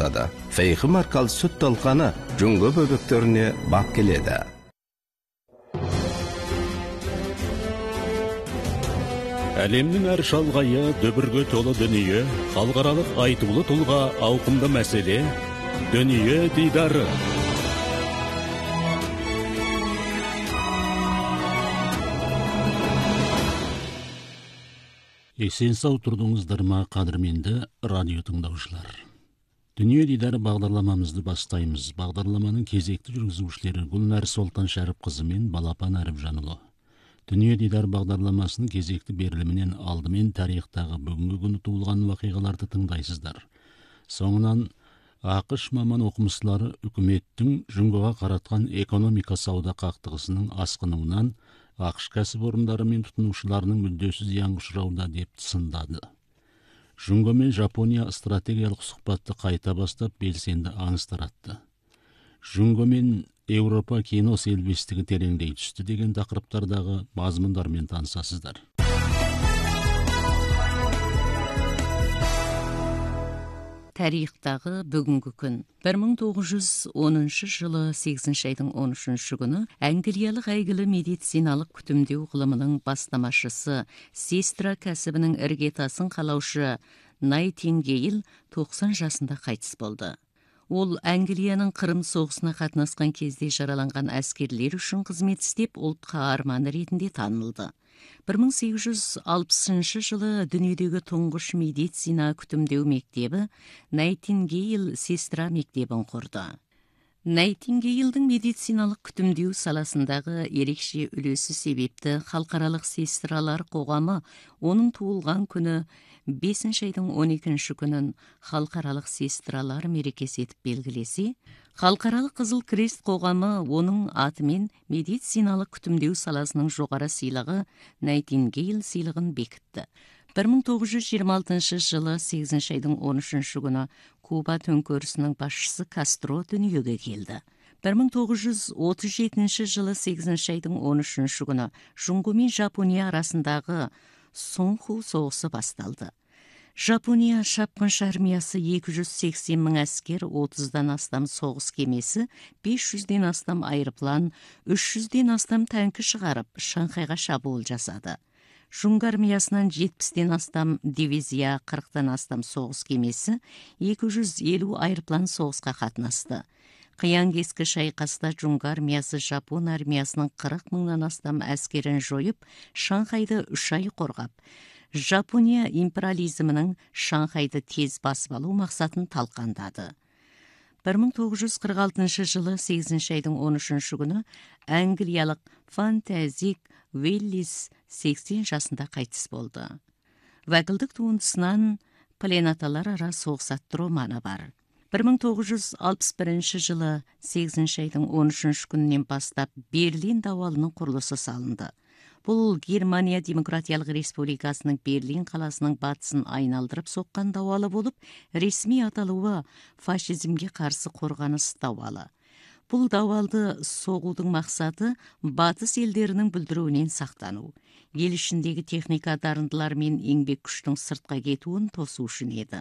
жасады. Фейхи маркалы сүт талқаны жүңгө бөбөктөрүнө бак келеді. Әлемнің әр шалғайы дөбірге толы дүние, халықаралық айтулы тұлға ауқымды мәселе, дүние дидары. Есен сау тұрдыңыздар ма, қадірменді радио тыңдаушылар. Дүние дидары бағдарламамызды бастаймыз. Бағдарламаның кезекті жүргізушілері Гүлнәр Солтан Шәріпқызы мен Балапан Әріпжанұлы. Дүние дидар бағдарламасының кезекті берілімінен алдымен тарихтағы бүгінгі күні туылған вақиғаларды тыңдайсыздар. Соңынан ақш маман оқымыстылары үкіметтің жүңгіға қаратқан экономика сауда қақтығысының асқынуынан ақш кәсіпорындары мен тұтынушыларының мүддесі зиянға ұшырауда деп сындады. Жүңгі мен Жапония стратегиялық сұхбатты қайта бастап белсенді аңыз таратты. Жүңгі мен Еуропа кино селбестігі тереңдей түсті деген тақырыптардағы мазмұндармен танысасыздар. Тарихтағы бүгінгі күн. 1910 жылы 8 айдың 13 күні Англиялық әйгілі медициналық күтімдеу ғылымының бастамашысы, сестра кәсібінің іргетасын қалаушы Найтингейл 90 жасында қайтыс болды. Ол Англияның Қырым соғысына қатынасқан кезде жараланған әскерлер үшін қызмет істеп, ұлт қаһарманы ретінде танылды. 1860 жылы дүниедегі тұңғыш медицина күтімдеу мектебі Найтингейл сестра мектебін құрды. Найтингейлдің медициналық күтімдеу саласындағы ерекше үлесі себепті халықаралық сестралар қоғамы оның туылған күні 5 айдың 12 күнін халықаралық сестралар мерекесі етіп белгілесе, халықаралық Қызыл Крест қоғамы оның атымен медициналық күтімдеу саласының жоғары сыйлығы Найтингейл сыйлығын бекітті. 1926 жылы 8 айдың 13 күні Куба төңкерісінің басшысы Кастро дүниеге келді. 1937 жылы 8 айдың 13 күні Жүңгі мен Жапония арасындағы Сунху соғысы басталды. Жапония шапқыншы армиясы 280 мың әскер, 30-дан астам соғыс кемесі, 500-ден астам айырплан, 300-ден астам тәңкі шығарып, Шанхайға шабуыл жасады. Жүңгі армиясынан 70-ден астам дивизия, 40-дан астам соғыс кемесі, 250 айырплан соғысқа қатынасты. Қиян кескі шайқаста Жүңгі армиясы Жапон армиясының 40 мыңнан астам әскерін жойып, Шанхайды 3 ай қорғап, Жапония империализмінің Шанхайды тез басып алу мақсатын талқандады. 1946 жылы 8 айдың 13 күні Англиялық Фантазик Уиллис 80 жасында қайтыс болды. Вәкілдік туындысынан Пленаталар ара соғыс атты романы бар. 1961 жылы 8 айдың 13 күнінен бастап Берлин дауалының құрылысы салынды. Бұл Германия Демократиялық Республикасының Берлин қаласының батысын айналдырып соққан дауалы болып, ресми аталуы фашизмге қарсы қорғаныс дауалы. Бұл дауалды соғудың мақсаты батыс елдерінің бүлдіруінен сақтану, ел ішіндегі техника дарындылар мен еңбек күштің сыртқа кетуін тосу үшін еді.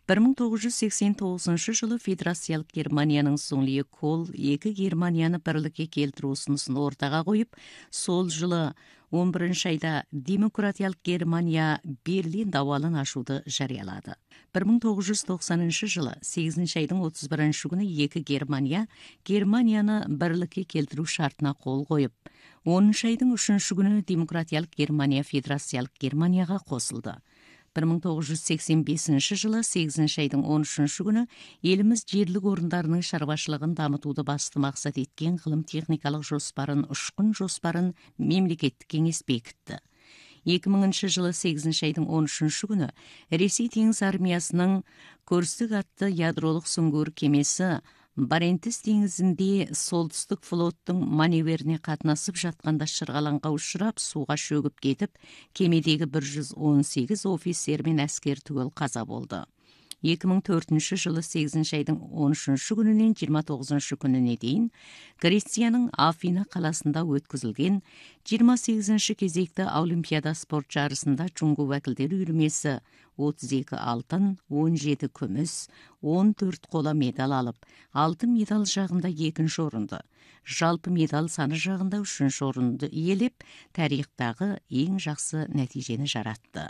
1989 жылы Федерациялық Германияның Соңлие Кол екі Германияны бірлікке келтіру ұсынысын ортаға қойып, сол жылы 11 айда Демократиялық Германия Берлин дауалын ашуды жариялады. 1990 жылы 8 айдың 31 күні екі Германияны бірлікке келтіру шартына қол қойып, 10 айдың 3 күні Демократиялық Германия Федерациялық Германияға қосылды. 1985 жылы 8 айдың 13 күні еліміз жерлік орындарының шаруашылығын дамытуды басты мақсат еткен ғылым техникалық жоспарын, ұшқын жоспарын мемлекеттік кеңес бекітті. 2000 жылы 8 айдың 13 күні Ресей теңіз армиясының Көрсік атты ядролық сүңгуір кемесі Баренц теңізінде солтүстік флоттың маневріне қатынасып жатқанда шырғалаңға ұшырап, суға шөгіп кетіп, кемедегі 118 офицер мен әскер түгел қаза болды. 2004 жылы 8 айдың 13 күнінен 29 күніне дейін Грецияның Афина қаласында өткізілген 28 кезекті Олимпиада спорт жарысында Джунго вәкілдер үйірмесі 32 алтын, 17 күміс, 14 қола медаль алып, алтын медаль жағында 2-ші орынды, жалпы медаль саны жағында 3-ші орынды иелеп, тарихтағы ең жақсы нәтижені жаратты.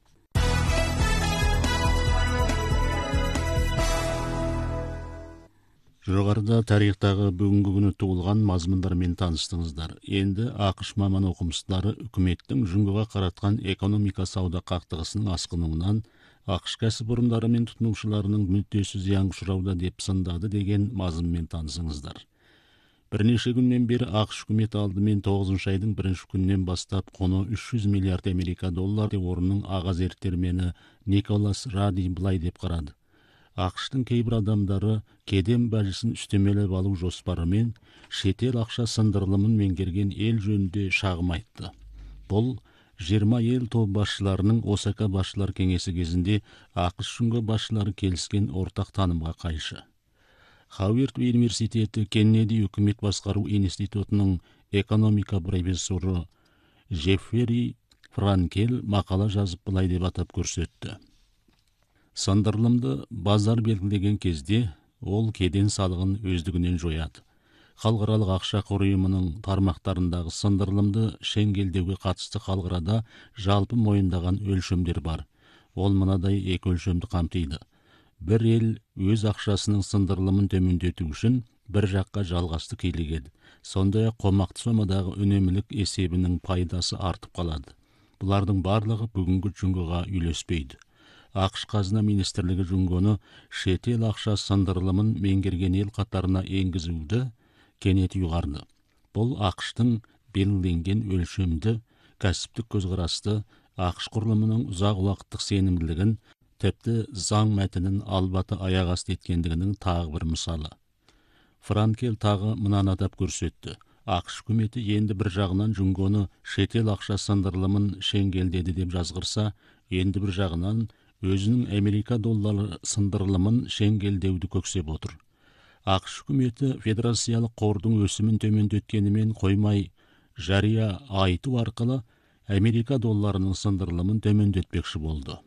Жоғарыда тарихтағы бүгінгі күні туылған мазмұндармен таныстыңыздар. Енді ақш маман оқымыстары үкіметтің Джунгоға қаратқан экономика сауда қақтығысының асқынуынан ақш кәсіпорындары мен тұтынушыларының мүддесі зиян ұшырауда деп сындады деген мазмұнмен танысыңыздар. Бірнеше күннен бері ақш үкіметі алдымен 9 айдың 1 күннен бастап құны 300 миллиард америка доллары орынның аға зерттелмені Николас Ради былай деп қарады. ақш-тың кейбір адамдары кеден бәжісін үстемелеп алу жоспарымен шетел ақша сындырылымын меңгерген ел жөнінде шағым айтты. Бұл 20 ел топ басшыларының Осака басшылар кеңесі кезінде ақш Джунго басшылары келіскен ортақ танымға қайшы. Хауард университеті Кеннеди үкімет басқару институтының экономика профессоры Джеффери Франкел мақала жазып былай деп атап көрсетті. Сындырылымды базар белгілеген кезде ол кеден салығын өздігінен жояды. Халықаралық ақша қоры ұйымының тармақтарындағы сындырылымды шеңгелдеуге қатысты халықарада жалпы мойындаған өлшемдер бар. Ол мынадай екі өлшемді қамтиды. Бір ел өз ақшасының сындырылымын төмендету үшін бір жаққа жалғасты килігеді. Сондай-ақ қомақты сомадағы үнемділік есебінің пайдасы артып қалады. Бұлардың барлығы бүгінгі Джунгоға үйлеспейді. ақш қазына министрлігі Джунгоны шетел ақша сындырылымын меңгерген ел қатарына енгізуді кенет ұйғарды. Бұл ақштың белгіленген өлшемді кәсіптік көзқарасты, ақш құрылымының ұзақ уақыттық сенімділігін, тіпті заң мәтінін албаты аяқ асты еткендігінің тағы бір мысалы. Франкел тағы мынаны атап көрсетті. ақш үкіметі енді бір жағынан Джунгоны шетел ақша сындырылымын шеңгелдеді деп жазғырса, енді бір жағынан өзінің Америка доллары сындырылымын шеңгелдеуді көксеп отыр. ақш үкіметі федерациялық қордың өсімін төмендеткенімен қоймай, жария айту арқылы Америка долларының сындырылымын төмендетпекші болды.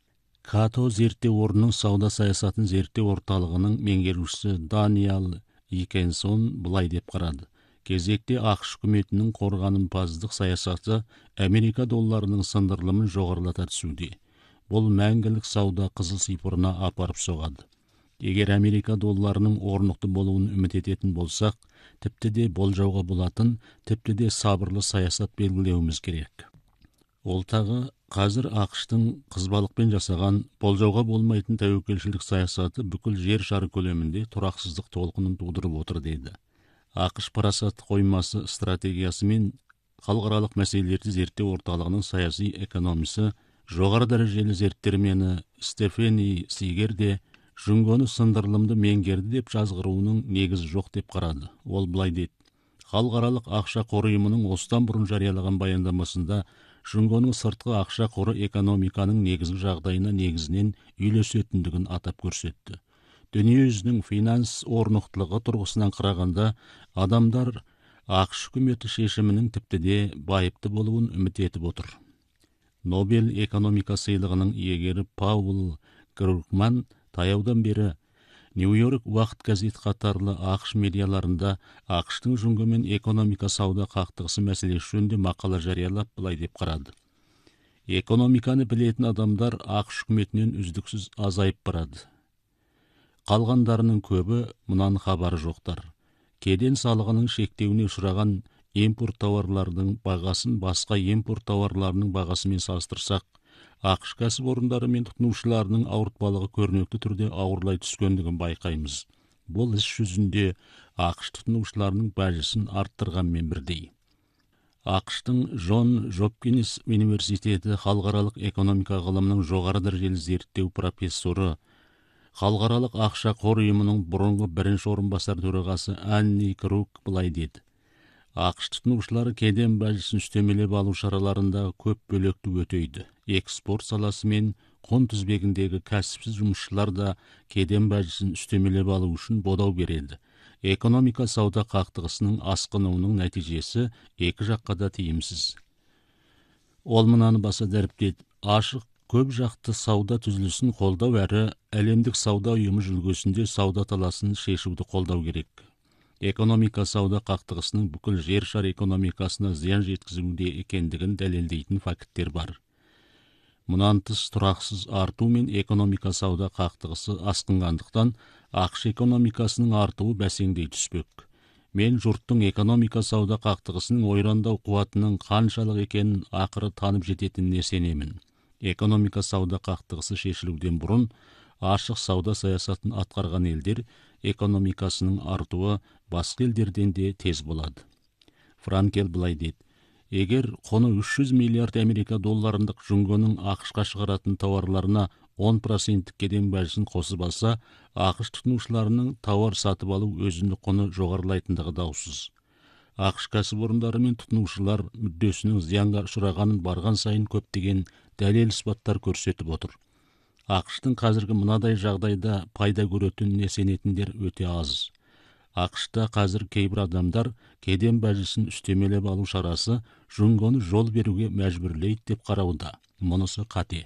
Като зерттеу орнының сауда саясатын зерттеу орталығының меңгерушісі Даниэл Икенсон былай деп қарады. Кезекте ақш үкіметінің қорғанымпаздық саясаты Америка долларының сындырылымын жоғарылата түсуде. Бұл мәңгілік сауда қызыл сипырына апарып соғады. Егер Америка долларының орнықты болуын үміт ететін болсақ, тіпті де болжауға болатын, тіпті де сабырлы саясат белгілеуіміз керек. Ол тағы қазір ақштың қызбалықпен жасаған болжауға болмайтын тәуекелшілдік саясаты бүкіл жер шары көлемінде тұрақсыздық толқынын тудырып отыр деді. ақш парасат қоймасы стратегиясы мен халықаралық мәселелерді зерттеу орталығының саяси экономисі жоғары дәрежелі зерттемені Стефани Сигер де Джунгоны сындырылымды меңгерді деп жазғыруының негізі жоқ деп қарады. Ол былай дейді. Халықаралық ақша қоры ұйымының осыдан бұрын жариялаған баяндамасында Джунгоның сыртқы ақша қоры экономиканың негізгі жағдайына негізінен үйлесетіндігін атап көрсетті. Дүниежүзінің финанс орнықтылығы тұрғысынан қарағанда адамдар ақш үкіметі шешімінің тіпті де байыпты болуын үміт етіп отыр. Нобель экономика сыйлығының иегері Паул Крugman таяудан бері Нью-Йорк уақыт газет қатарлы ақш медиаларында ақштың Джунгомен экономика сауда қақтығысы мәселесі жөнінде мақала жариялап былай деп қарады. Экономиканы білетін адамдар ақш үкіметінен үздіксіз азайып барады. Қалғандарының көбі мұнан хабары жоқтар. Кеден салығының шектеуіне ұшыраған импорт тауарлардың бағасын басқа импорт тауарларының бағасымен салыстырсақ, ақш кәсіпорындары мен тұтынушыларының ауыртпалығы көрнекті түрде ауырлай түскендігін байқаймыз. Бұл іс жүзінде ақш тұтынушыларының бәжісін арттырғанмен бірдей. ақштың Джон Хопкинс университеті халықаралық экономика ғылымының жоғары дәрежелі зерттеу профессоры, халықаралық ақша қор ұйымының бұрынғы бірінші орынбасар төрағасы Анни Круг былай деді. ақш тұтынушылары кеден бәжісін үстемелеп алу шараларында көп бөлекті өтейді. Экспорт саласы мен қон тізбегіндегі кәсіпсіз жұмысшылар да кеден бәжісін үстемелеп алу үшін бодау береді. Экономика сауда қақтығысының асқынуының нәтижесі екі жаққа да тиімсіз. Ол мынаны баса дәріптейді: ашық көп жақты сауда түзілісін қолдау әрі әлемдік сауда ұйымы жүлгесінде сауда таласын шешуді қолдау керек. Экономика сауда қақтығысының бүкіл жер шар экономикасына зиян жеткізуде екендігін дәлелдейтін факттер бар. Мұнан тыс тұрақсыз арту мен экономика сауда қақтығысы асқынғандықтан ақш экономикасының артуы бәсеңдей түспек. Мен жұрттың экономика сауда қақтығысының ойрандау қуатының қаншалық екенін ақыры танып жететініне сенемін. Экономика сауда қақтығысы шешілуден бұрын ашық сауда саясатын атқарған елдер экономикасының артуы басқа елдерден де тез болады. Франкел былай дейді: егер құны 300 миллиард Америка долларындық жүнгенің ақшқа шығаратын тауарларына 10% кеден бәжісін қосып алса, ақш тұтынушыларының тауар сатып алу өзіндік құны жоғарылайтындығы даусыз. ақш кәсіпорындары мен тұтынушылар мүддесінің зиянға ұшырағанын барған сайын көптеген дәлел іспаттар көрсетіп отыр. ақштың қазіргі мынадай жағдайда пайда көретініне сенетіндер өте аз. ақшта қазір кейбір адамдар кеден бәжісін үстемелеп алу шарасы жүнгені жол беруге мәжбүрлейді деп қарауда. Мұнысы қате.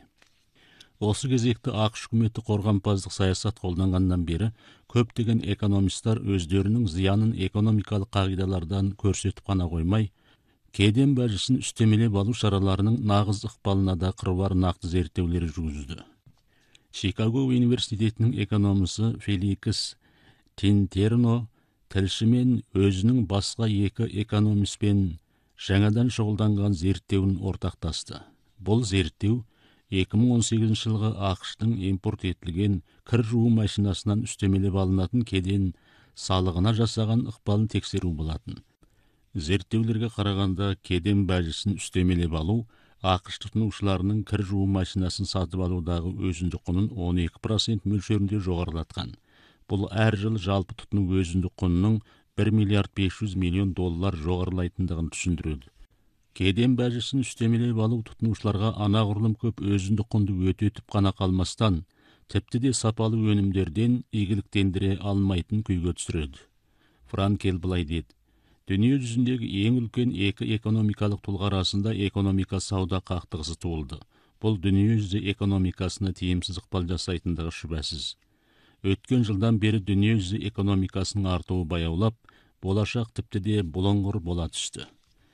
Осы кезекті ақш үкіметі қорғанпаздық саясат қолданғаннан бері көптеген экономистар өздерінің зиянын экономикалық қағидалардан көрсетіп қана қоймай, кеден бәжісін үстемелеп алу шараларының нағыз ықпалына да қыруар нақты зерттеулер жүргізді. Чикаго университетінің экономисі Феликс Тинтерно тілшімен өзінің басқа екі экономистпен жаңадан шұғылданған зерттеуін ортақтасты. Бұл зерттеу 2018 жылғы ақштың импорт етілген кір жуу машинасынан үстемелеп алынатын кеден салығына жасаған ықпалын тексеру болатын. Зерттеулерге қарағанда кеден бәжісін үстемелеп алу ақш тұтынушыларының кір жуу машинасын сатып алудағы өзіндік құнын 12% мөлшерінде жоғарылатқан. Бұл әр жыл жалпы тұтыну өзіндік құнының 1 миллиард 500 миллион доллар жоғарылайтындығын түсіндіреді. Кеден бәжісін үстемелеп алу тұтынушыларға анағұрлым көп өзіндік құнды өтетіп қана қалмастан, тіпті де сапалы өнімдерден игіліктендіре алмайтын күйге түсіреді. Франкел былай дейді: дүние жүзіндегі ең үлкен екі экономикалық тұлға арасында экономика сауда қақтығысы туылды. Бұл дүние жүзі экономикасына тиімсіз ықпал жасайтындығы шүбәсіз. Өткен жылдан бері дүние жүзі экономикасының артуы баяулап, болашақ тіпті де бұлыңғыр бола түсті.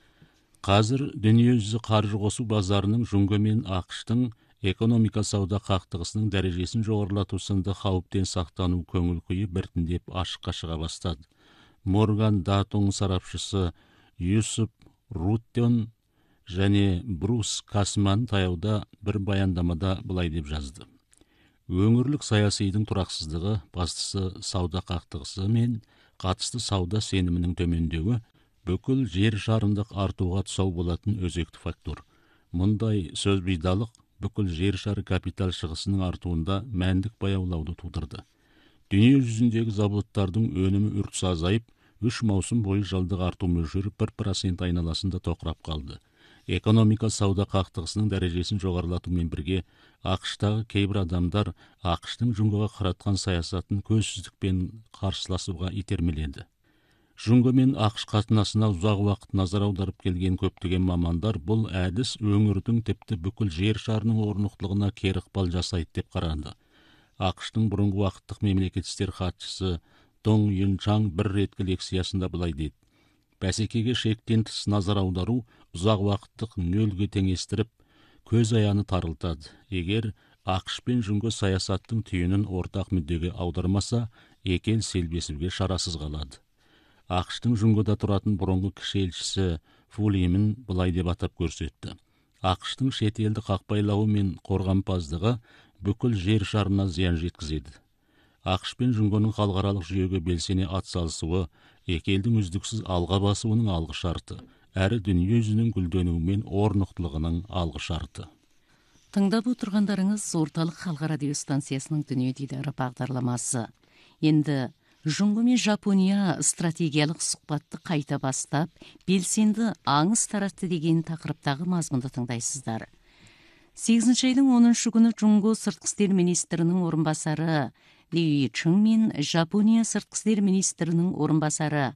Қазір дүние жүзі қаржы қосу базарының жүнгі мен ақштың экономика сауда қақтығысының дәрежесін жоғарылату сынды қауіптен сақтану көңіл күйі біртіндеп ашыққа шыға бастады. Морган Датон сарапшысы Юсуп Руттен және Брус Касман таяуда бір баяндамада былай деп жазды: өңірлік саясидің тұрақсыздығы, бастысы сауда қақтығысы мен қатысты сауда сенімінің төмендеуі бүкіл жер шарындық артуға тұсау болатын өзекті фактор. Мұндай сөз бидалық бүкіл жер шары капитал шығысының артуында мәндік баяулауды тудырды. Дүние жүзіндегі заводтардың өнімі үрдіс азайып, 3 маусым бойы жылдық арту мөлшері 1% айналасында тоқырап қалды. Экономика сауда қақтығысының дәрежесін жоғарылатумен бірге ақштағы кейбір адамдар ақштың жүнгіға қаратқан саясатын көзсіздікпен қарсыласуға итермеледі. Жүнгі мен ақш қатынасына ұзақ уақыт назар аударып келген көптеген мамандар бұл әдіс өңірдің тіпті бүкіл жер шарының орнықтылығына кері ықпал жасайды деп қарады. ақштың бұрынғы уақыттық мемлекет істер хатшысы Дон Юнчан бір реткі лекциясында былай дейді: бәсекеге шектен тыс назар аудару ұзақ уақыттық нөлге теңестіріп, көз аяны тарылтады. Егер ақш пен жүнгі саясаттың түйінін ортақ мүддеге аудармаса, екі ел селбесуге шарасыз қалады. ақштың жүнгіда тұратын бұрынғы кіші елшісі Фулимін былай деп атап көрсетті: ақштың шет елді қақпайлауы мен қорғанпаздығы бүкіл жер шарына зиян жеткізеді. ақш пен жүнгінің халықаралық жүйеге белсене атсалысуы екі елдің үздіксіз алға басуының алғы шарты, әрі дүние жүзінің гүлденуі мен орнықтылығының алғы шарты. Тыңдап отырғандарыңыз орталық халқы радио станциясының дүние дидары бағдарламасы. Енді жүнгі мен Жапония стратегиялық сұхбатты қайта бастап, белсенді аңыз таратты деген тақырыптағы мазмұнды тыңдайсыздар. 8 айдың 10 күні Жунго сыртқы істер министрінің орынбасары Ли Чың мен Жапония сыртқы істер министрінің орынбасары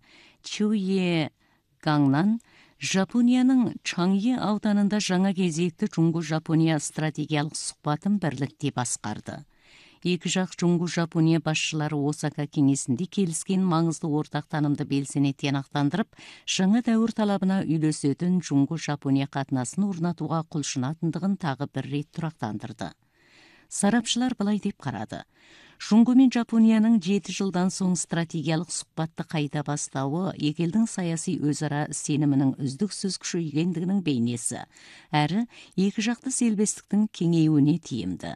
Чуе Гаңнан Жапонияның Чаңе ауданында жаңа кезекті Жунго-Жапония стратегиялық сұхбатын бірлікте басқарды. Екі жақ Жунго-Жапония басшылары Осака кеңесінде келіскен маңызды ортақ танымды белсене тиянақтандырып, жаңа дәуір талабына үйлесетін Жунго-Жапония қатынасын орнатуға құлшынатындығын тағы бір рет тұрақтандырды. Сарапшылар былай деп қарады. Жунго мен Жапонияның 7 жылдан соң стратегиялық сұхбатты қайта бастауы екі елдің саяси өзара сенімінің үздіксіз күшейгендігінің бейнесі, әрі екі жақты серіктестіктің кеңеюіне тиімді.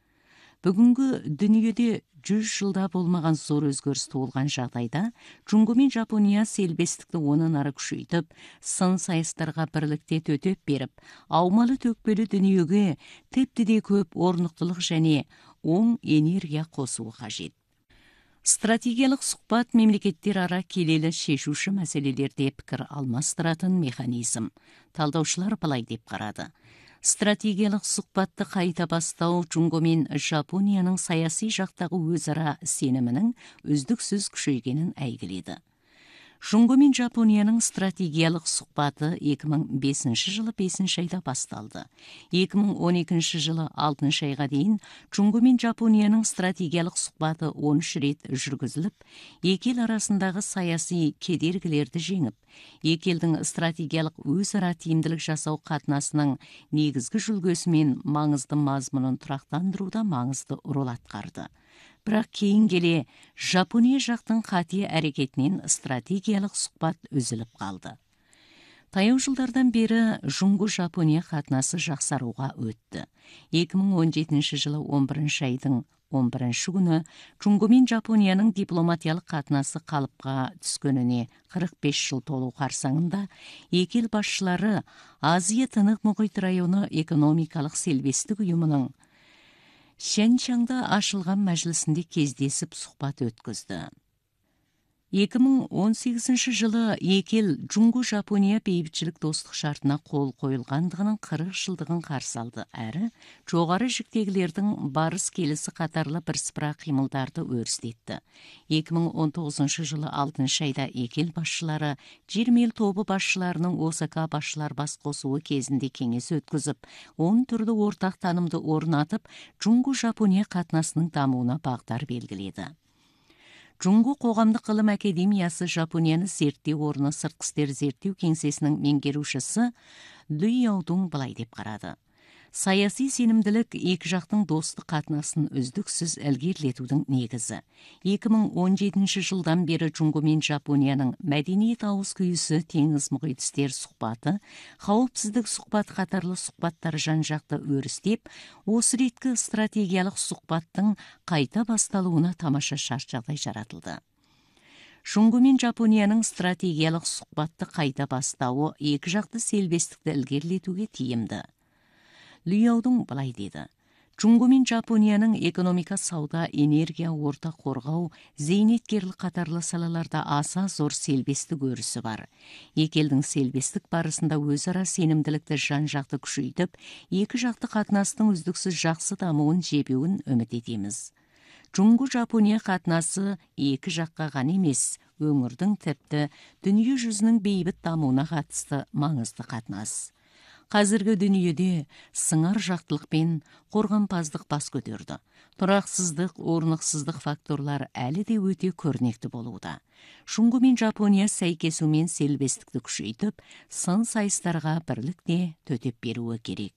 Бүгінгі дүниеде 100 жылда болмаған зор өзгеріс туылған жағдайда, Жунго мен Жапония серіктестікті онан ары күшейтіп, сын сайыстарға бірлікте төтеп беріп, аумалы төкпелі дүниеге тіпті көп орнықтылық және оң энергия қосуы қажет. Стратегиялық сұхбат мемлекеттер ара келелі шешуші мәселелерде пікір алмастыратын механизм. Талдаушылар былай деп қарады. Стратегиялық сұхбатты қайта бастау Жунго мен Жапонияның саяси жақтағы өзара сенімінің үздіксіз күшейгенін әйгіледі. Жунго мен Жапонияның стратегиялық сұхбаты 2005 жылы 5 айда басталды. 2012 жылы 6 айға дейін Жунго мен Жапонияның стратегиялық сұхбаты 13 рет жүргізіліп, екі ел арасындағы саяси кедергілерді жеңіп, екі елдің стратегиялық өзара тиімділік жасау қатынасының негізгі жүлгесі мен маңызды мазмұнын тұрақтандыруда маңызды рөл атқарды. Бірақ кейін келе Жапония жақтың қате әрекетінен стратегиялық сұхбат үзіліп қалды. Таяу жылдардан бері Жунго-Жапония қатынасы жақсаруға өтті. 2017 жылы 11 айдың 11 күні Жунго мен Жапонияның дипломатиялық қатынасы қалыпқа түскеніне 45 жыл толу қарсаңында екі ел басшылары Азия-Тынық мұхит районы экономикалық серіктестік ұйымының Шэньчаңда ашылған мәжілісінде кездесіп сұхбат өткізді. 2018 жылы екі ел Жунго-Жапония бейбітшілік достық шартына қол қойылғандығының 40 жылдығын қарсы алды, әрі жоғары жіктегілердің барыс келісі қатарлы бірсыпыра қимылдарды өрістетті. 2019 жылы 6 айда екі ел басшылары G20 тобы басшыларының Осака басшылар бас қосуы кезінде кеңес өткізіп, 10 түрлі ортақ танымды орнатып, Жунго-Жапония қатынасының дамуына бағдар белгіледі. Жунго қоғамдық ғылым академиясы Жапонияны зерттеу орны сыртқы істер зерттеу кеңсесінің меңгерушісі Ли Яудың былай деп қарады. Саяси сенімділік екі жақтың достық қатынасын үздіксіз ілгерілетудің негізі. 2017 жылдан бері Жунго мен Жапонияның мәдениет ауыз күйісі, теңіз мұхит істер сұхбаты, қауіпсіздік сұхбат қатарлы сұхбаттар жан-жақты өрістеп, осы реткі стратегиялық сұхбаттың қайта басталуына тамаша шарт жағдай жаратылды. Жунго мен Жапонияның стратегиялық сұхбатты қайта бастауы екі жақты серіктестікті ілгерілетуге тиімді. Лияудың былай деді. Жунго мен Жапонияның экономика, сауда, энергия, орта қорғау, зейнеткерлік қатарлы салаларда аса зор серіктестік өрісі бар. Екі елдің серіктестік барысында өзара сенімділікті жан-жақты күшейтіп, екі жақты қатынастың үздіксіз жақсы дамуын жебеуін үміт етеміз. Жунго-Жапония қатынасы екі жаққа ғана емес, өңірдің тіпті дүние жүзінің бейбіт дамуына қатысты маңызды қатынас. Қазіргі дүниеде сыңар жақтылық пен қорғанпаздық бас көтерді. Тұрақсыздық, орнықсыздық факторлар әлі де өте көрнекті болуда. Жунго мен Жапония сәйкесумен серіктестікті күшейтіп, сын сайыстарға бірлікте төтеп беруі керек.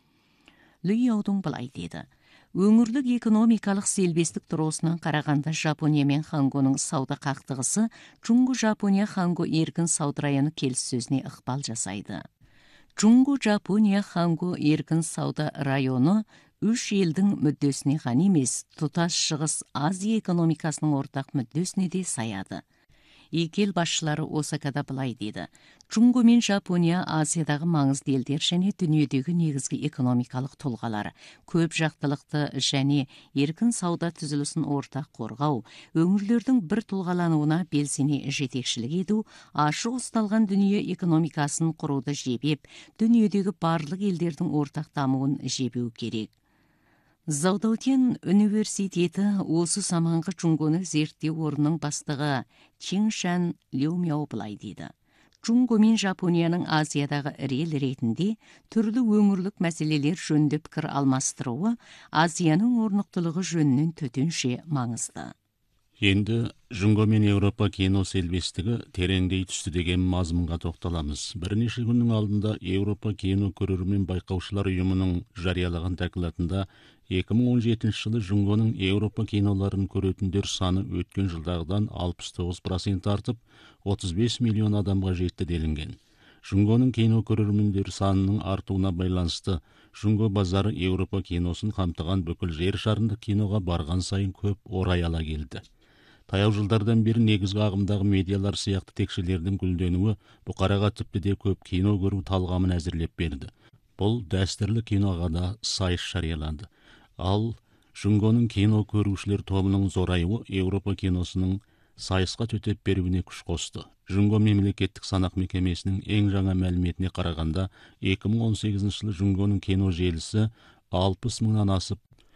Ли Яудың былай деді. Өңірлік экономикалық серіктестік тұрғысынан қарағанда Жапония мен Хангоның сауда қақтығысы Жунго-Жапония Ханго еркін сауда районы келіссөзіне ықпал жасайды. Жунго-Жапония Ханго еркін сауда районы үш елдің мүддесіне ғана емес, тұтас шығыс Азия экономикасының ортақ мүддесіне де саяды. Екі ел басшылары Осакада былай дейді. Жунго мен Жапония Азиядағы маңызды елдер және дүниедегі негізгі экономикалық тұлғалар. Көп жақтылықты және еркін сауда түзілісін ортақ қорғау, өңірлердің бір тұлғалануына белсене жетекшілік ету, ашық ұсталған дүние экономикасын құруды жебеп, дүниедегі барлық елдердің ортақ дамуын жебеу керек. Заудаутен университеті осы саманғы Жунгоны зерттеу орнының бастығы Чиншан Леумяо былай дейді. Жунго мен Жапонияның Азиядағы ірел ретінде түрлі өңірлік мәселелер жөнінде пікір алмастыруы Азияның орнықтылығы жөнінен төтенше маңызды. Енді Жунго мен Еуропа кино селбестігі тереңдей түсті деген мазмұнға тоқталамыз. Бірнеше күннің алдында Еуропа кино көрермен байқаушылар ұйымының жариялаған докладында 2017 жылы Жунгоның Еуропа киноларын көретіндер саны өткен жылдағыдан 69% артып, 35 миллион адамға жетті делінген. Жунгоның кино көрермендер санының артуына байланысты Жунго базары Еуропа киносын қамтыған бүкіл жер шарында киноға барған сайын көп орай ала келді. Таяу жылдардан бері негізгі ағымдағы медиалар сияқты текшелердің гүлденуі бұқараға тіпті де көп кино көру талғамын әзірлеп берді. Бұл дәстүрлі киноға да сайыс жарияланды. Ал Жунгоның кино көрушілер тобының зорайуы Еуропа киносының сайысқа төтеп беруіне күш қосты. Жунго мемлекеттік санақ мекемесінің ең жаңа мәліметіне қарағанда 2018 жылы Жунгоның кино желісі 60 мыңнан асып,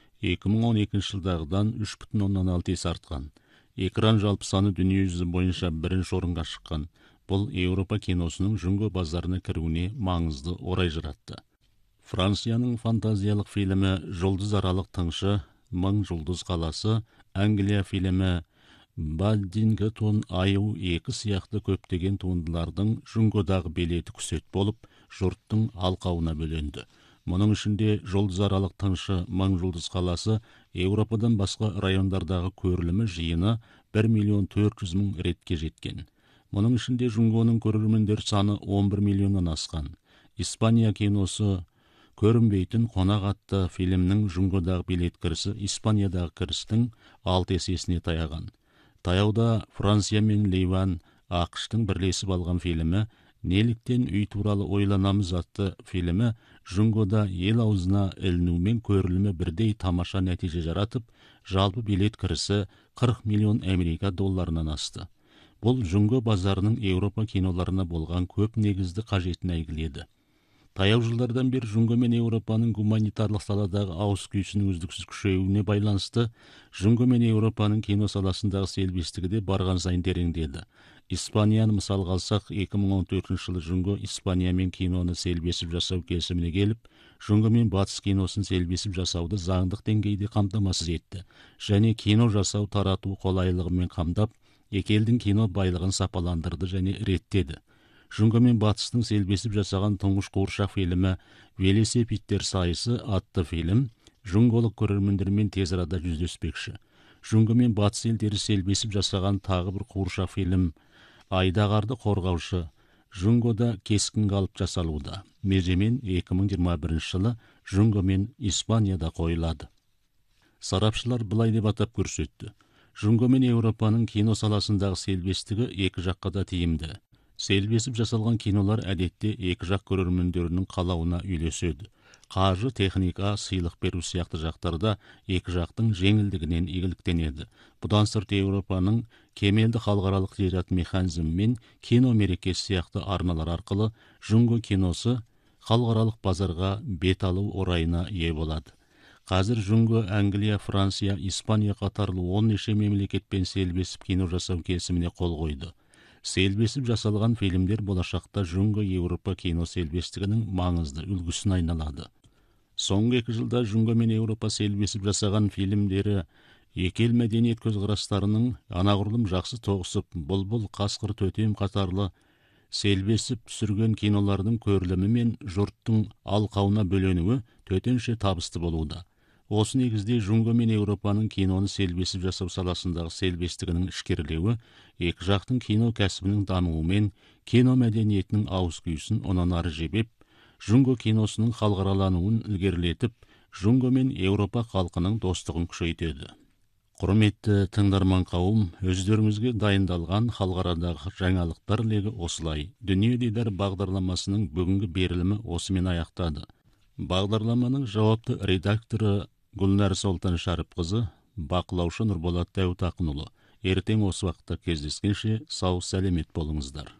2012 жылдағыдан 3,6 есе артқан. Экран жалпы саны дүниежүзі бойынша бірінші орынға шыққан. Бұл Еуропа киносының Жунго базарына кіруіне маңызды орай жаратты. Францияның фантазиялық фильмі «Жұлдыз аралық тыңшы», «Мың жұлдыз қаласы», Англия фильмі «Баддингтон аю 2» сияқты көптеген туындылардың Жунгодағы билеті күсет болып, жұрттың алқауына бөленді. Мұның ішінде «Жұлдыз аралық тыңшы», «Мың жұлдыз қаласы» Еуропадан басқа райондардағы көрілімі жиыны 1,4 миллион ретке жеткен. Мұның ішінде Жунгоның көрермендер саны 11 миллионнан асқан. Испания киносы «Көрінбейтін қонақ» атты фильмнің Жунгодағы билет кірісі Испаниядағы кірістің 6 есесіне таяған. Таяуда Франция мен Ливан, ақштың бірлесіп алған фильмі «Неліктен үй туралы ойланамыз» атты фильмі Жунгода ел аузына ілінумен көрілімі бірдей тамаша нәтиже жаратып, жалпы билет кірісі 40 миллион Америка долларынан асты. Бұл Жунго базарының Еуропа киноларына болған көп негізді қажетін әйгіледі. Таяу жылдардан бері Жунго мен Еуропаның гуманитарлық саладағы ауыс күйісінің үздіксіз күшеюіне байланысты Жунго мен Еуропаның кино саласындағы селбестігі де барған сайын тереңдеді. Испанияны мысалға алсақ, 2014 жылы Жунго Испаниямен киноны селбесіп жасау келісіміне келіп, Жунго мен батыс киносын селбесіп жасауды заңдық деңгейде қамтамасыз етті және кино жасау тарату қолайлығымен қамдап, екі елдің кино байлығын сапаландырды және реттеді. Жунго мен батыстың селбесіп жасаған тұңғыш қуыршақ фильмі «Велосипедтер сайысы» атты фильм жунголық көрермендермен тез арада жүздеспекші. Жунго мен батыс елдері селбесіп жасаған тағы бір қуыршақ фильм «Айдағарды қорғаушы» Жунгода кескін қалып жасалуда. Межемен 2021 жылы Жунго мен Испанияда қойылады. Сарапшылар былай деп атап көрсетті. Жунго мен Еуропаның кино саласындағы селбестігі екі жаққа да тиімді. Селбесіп жасалған кинолар әдетте екі жақ көрермендерінің қалауына үйлеседі. Қаржы, техника, сыйлық беру сияқты жақтарда екі жақтың жеңілдігінен игіліктенеді. Бұдан сырт Еуропаның кемелді халықаралық тижарет механизмімен кино мерекесі сияқты арналар арқылы Жунго киносы халықаралық базарға бет алу орайына ие болады. Қазір Жунго Англия, Франция, Испания қатарлы 10 неше мемлекетпен селбесіп кино жасау келісіміне қол қойды. Селбесіп жасалған фильмдер болашақта Жунго Еуропа кино селбестігінің маңызды үлгісін айналады. Соңғы 2 жылда Жунго мен Еуропа селбесіп жасаған фильмдері екі ел мәдениет көзқарастарының анағұрлым жақсы тоғысып, Бұлбұл, Қасқыр, Төтем қатарлы селбесіп түсірген кинолардың көрілімі мен жұрттың алқауына бөленуі төтенше табысты болуда. Осы негізде Жунго мен Еуропаның киноны селбесіп жасау саласындағы селбестігінің ішкерілеуі екі жақтың кино кәсібінің дамуымен кино мәдениетінің ауыз күйісін онан ары жебеп, Жунго киносының халықаралануын ілгерілетіп, Жунго мен Еуропа халқының достығын күшейтеді. Құрметті тыңдарман қауым, өздеріңізге дайындалған халықарадағы жаңалықтар легі осылай. Дүние дидар бағдарламасының бүгінгі берілімі осымен аяқтады. Бағдарламаның жауапты редакторы Гүлнәр Солтан Шарипқызы, бақылаушы Нұрболат Дәутақынұлы. Ертең осы уақытта кездескенше сау сәлемет болыңыздар.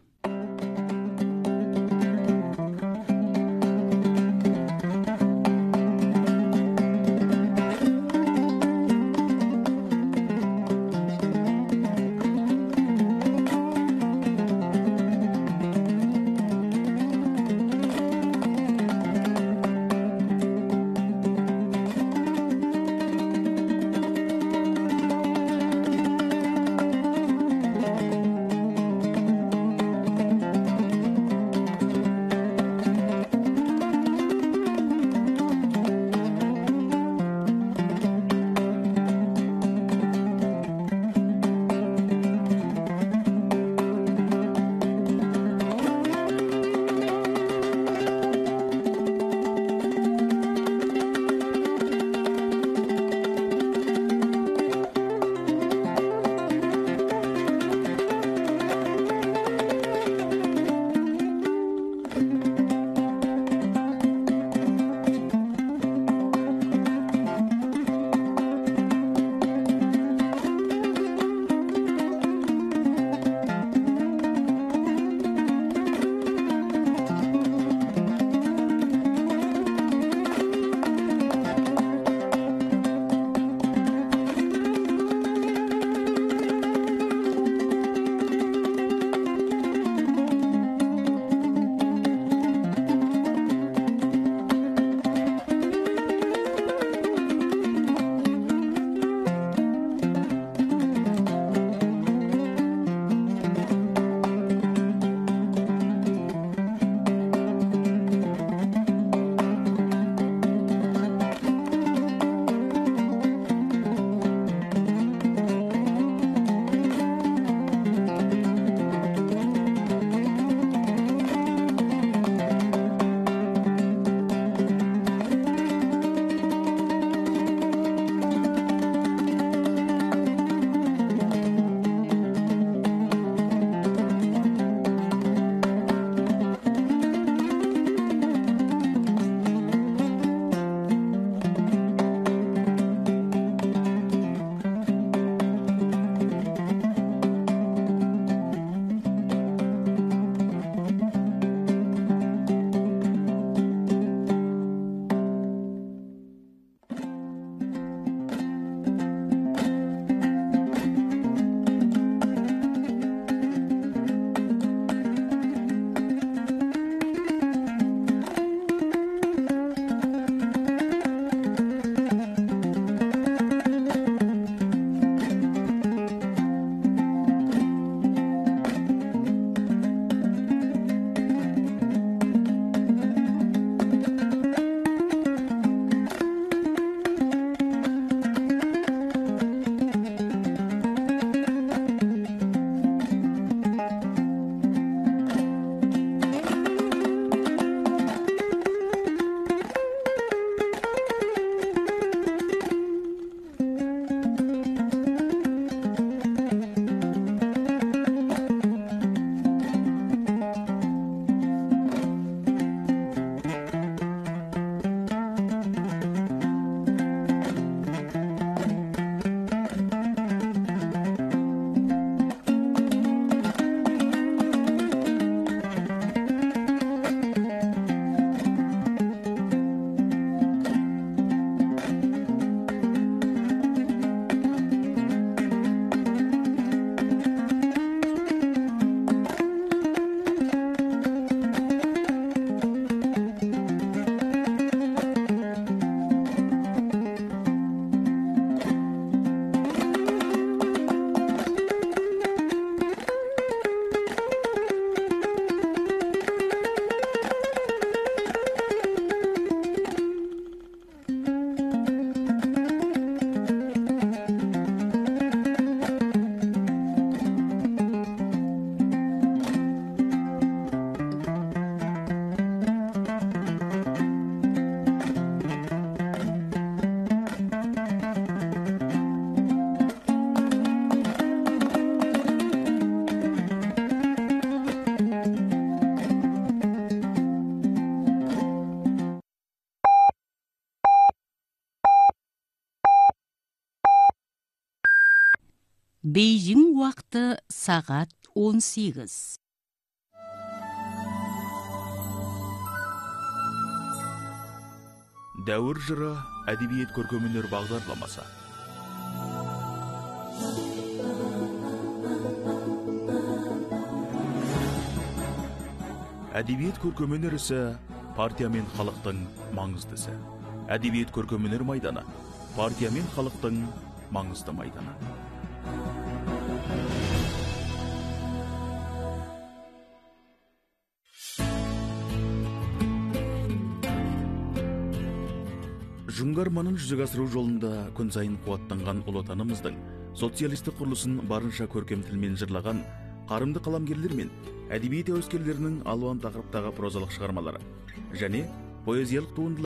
Бейжің уақыты сағат 18. Дәуір жыры әдебиет көркемөнер бағдарламасы. Әдебиет көркемөнер ісі партия мен халықтың маңыздысы. Әдебиет көркемөнер майданы партия мен халықтың маңызды майданы. Жүңгарманын жүзеге асыру жолында күн сайын қуаттанған ұлы отанымыздың социалистік құрылысын барынша көркем тілмен жырлаған қарымды қаламгерлер мен әдебиет әуескерлерінің алуан тақырыптағы прозалық шығармалары және поэзиялық туындылар